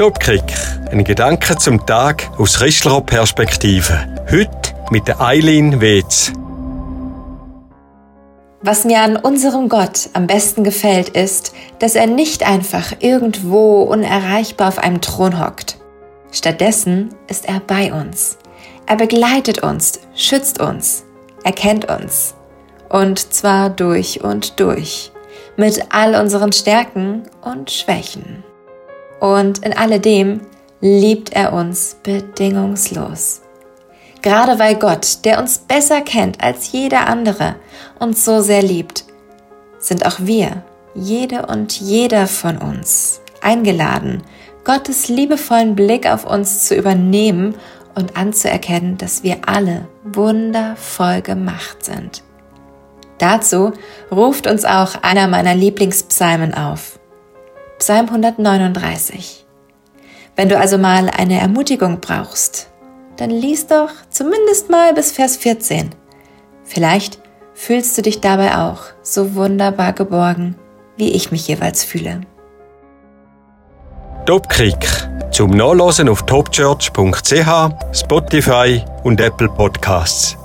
Topkick. Ein Gedanke zum Tag aus christlicher Perspektive. Heute mit der Eileen Wetz. Was mir an unserem Gott am besten gefällt, ist, dass er nicht einfach irgendwo unerreichbar auf einem Thron hockt. Stattdessen ist er bei uns. Er begleitet uns, schützt uns, er kennt uns. Und zwar durch und durch. Mit all unseren Stärken und Schwächen. Und in alledem liebt er uns bedingungslos. Gerade weil Gott, der uns besser kennt als jeder andere, uns so sehr liebt, sind auch wir, jede und jeder von uns, eingeladen, Gottes liebevollen Blick auf uns zu übernehmen und anzuerkennen, dass wir alle wundervoll gemacht sind. Dazu ruft uns auch einer meiner Lieblingspsalmen auf. Psalm 139. Wenn du also mal eine Ermutigung brauchst, dann lies doch zumindest mal bis Vers 14. Vielleicht fühlst du dich dabei auch so wunderbar geborgen, wie ich mich jeweils fühle. Topkick. Zum Nachlesen auf topchurch.ch, Spotify und Apple Podcasts.